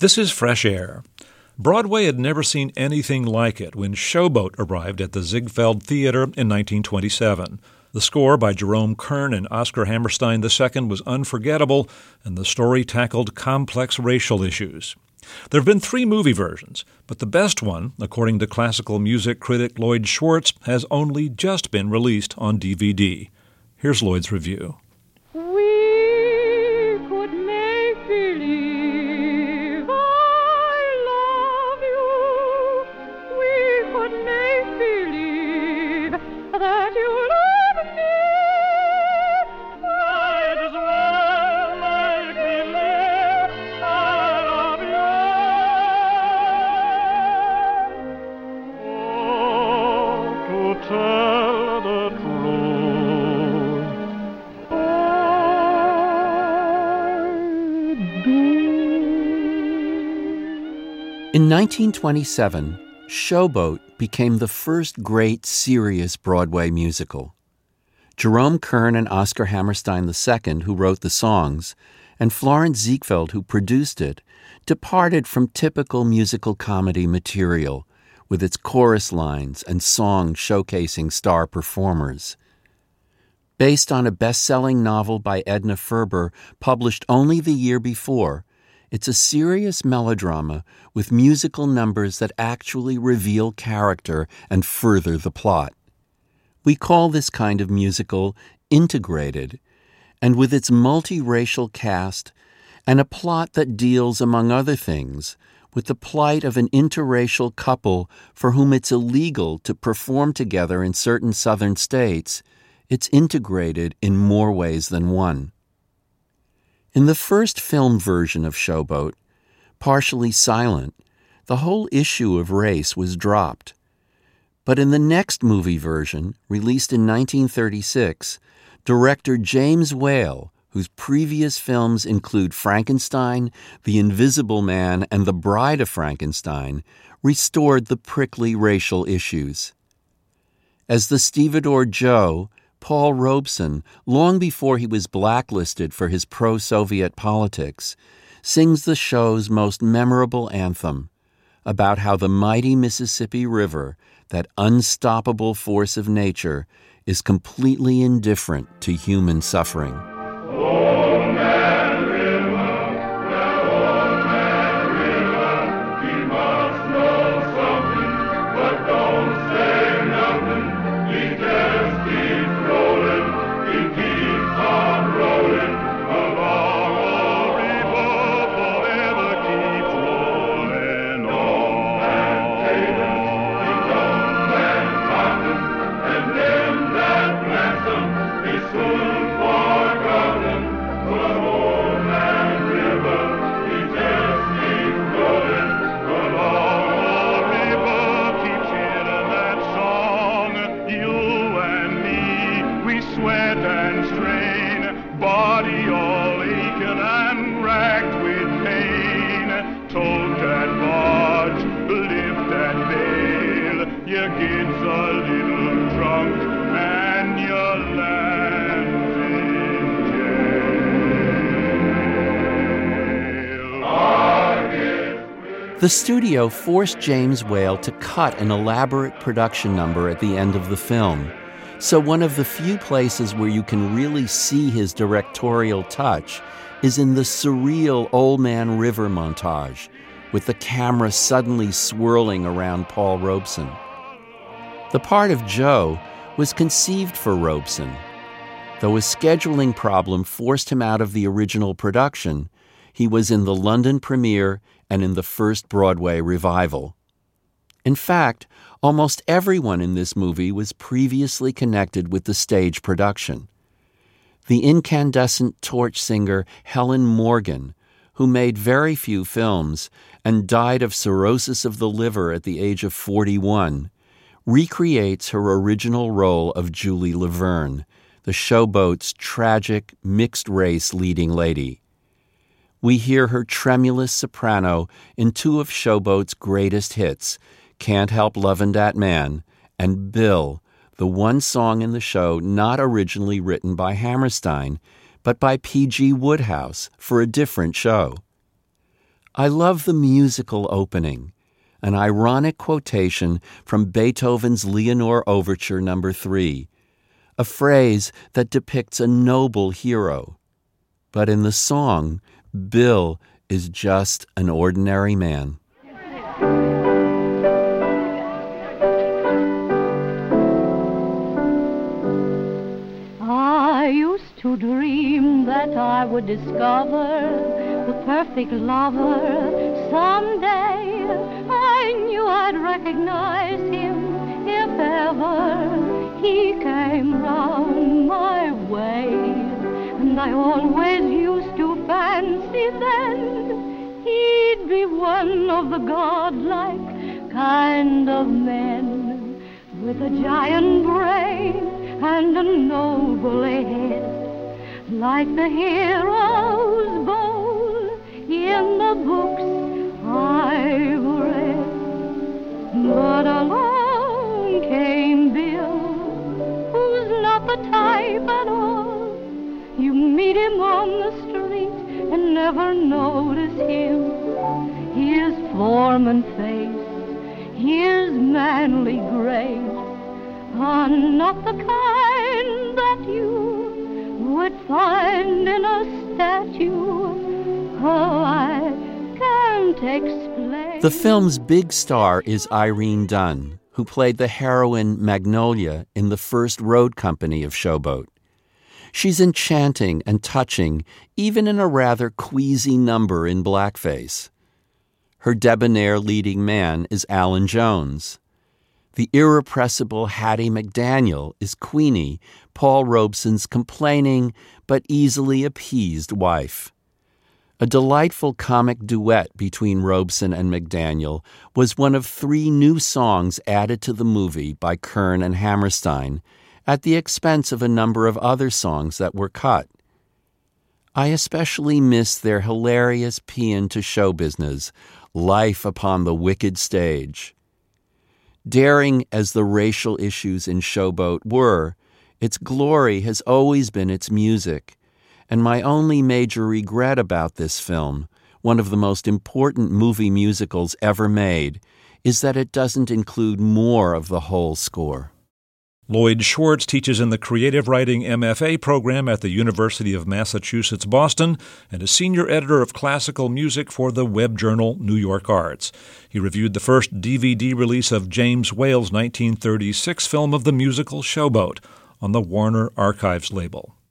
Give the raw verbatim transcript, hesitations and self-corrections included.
This is Fresh Air. Broadway had never seen anything like it when Showboat arrived at the Ziegfeld Theater in nineteen twenty-seven. The score by Jerome Kern and Oscar Hammerstein the Second was unforgettable, and the story tackled complex racial issues. There have been three movie versions, but the best one, according to classical music critic Lloyd Schwartz, has only just been released on D V D. Here's Lloyd's review. We could make believe I love you. We could make believe that you love me. Might as well make believe I love you. Oh, to tell the truth, in nineteen twenty-seven, Showboat became the first great, serious Broadway musical. Jerome Kern and Oscar Hammerstein the Second, who wrote the songs, and Florence Ziegfeld, who produced it, departed from typical musical comedy material, with its chorus lines and songs showcasing star performers. Based on a best-selling novel by Edna Ferber, published only the year before, it's a serious melodrama with musical numbers that actually reveal character and further the plot. We call this kind of musical integrated, and with its multiracial cast and a plot that deals, among other things, with the plight of an interracial couple for whom it's illegal to perform together in certain southern states, it's integrated in more ways than one. In the first film version of Showboat, partially silent, the whole issue of race was dropped. But in the next movie version, released in nineteen thirty-six, director James Whale, whose previous films include Frankenstein, The Invisible Man, and The Bride of Frankenstein, restored the prickly racial issues. As the stevedore Joe, Paul Robeson, long before he was blacklisted for his pro-Soviet politics, sings the show's most memorable anthem about how the mighty Mississippi River, that unstoppable force of nature, is completely indifferent to human suffering. The studio forced James Whale to cut an elaborate production number at the end of the film, so one of the few places where you can really see his directorial touch is in the surreal Old Man River montage, with the camera suddenly swirling around Paul Robeson. The part of Joe was conceived for Robeson. Though a scheduling problem forced him out of the original production, he was in the London premiere and in the first Broadway revival. In fact, almost everyone in this movie was previously connected with the stage production. The incandescent torch singer Helen Morgan, who made very few films and died of cirrhosis of the liver at the age of forty-one, recreates her original role of Julie Laverne, the Showboat's tragic, mixed-race leading lady. We hear her tremulous soprano in two of Showboat's greatest hits, Can't Help Lovin' Dat Man, and Bill, the one song in the show not originally written by Hammerstein, but by P G Wodehouse for a different show. I love the musical opening, an ironic quotation from Beethoven's Leonore Overture Number three, a phrase that depicts a noble hero. But in the song, Bill is just an ordinary man. I used to dream that I would discover the perfect lover someday. I knew I'd recognize him if ever he came round my way. And I always used to fancy then he'd be one of the godlike kind of men, with a giant brain and a noble head, like the heroes bold in the books I've read. But along came Bill, who's not the type at all. You meet him on the street and never notice him. His form and face, his manly grace, are not the kind that you would find in a statue. Oh, I can't explain. The film's big star is Irene Dunne, who played the heroine Magnolia in the first road company of Showboat. She's enchanting and touching, even in a rather queasy number in blackface. Her debonair leading man is Alan Jones. The irrepressible Hattie McDaniel is Queenie, Paul Robeson's complaining but easily appeased wife. A delightful comic duet between Robeson and McDaniel was one of three new songs added to the movie by Kern and Hammerstein, at the expense of a number of other songs that were cut. I especially miss their hilarious paean to show business, Life Upon the Wicked Stage. Daring as the racial issues in Showboat were, its glory has always been its music, and my only major regret about this film, one of the most important movie musicals ever made, is that it doesn't include more of the whole score. Lloyd Schwartz teaches in the Creative Writing M F A program at the University of Massachusetts, Boston, and is senior editor of classical music for the web journal New York Arts. He reviewed the first D V D release of James Whale's nineteen thirty-six film of the musical Showboat on the Warner Archives label.